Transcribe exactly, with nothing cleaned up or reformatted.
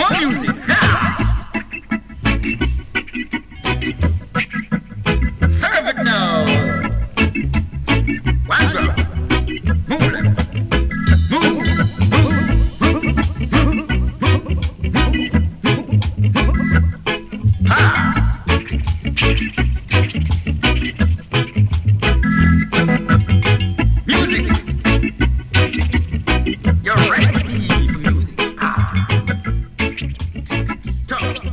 More music. Now. Serve it now. One drop. Move left. Move. Move. Move. Move. Move. Move. Ha. Music. Your recipe for music. Ah. Talk.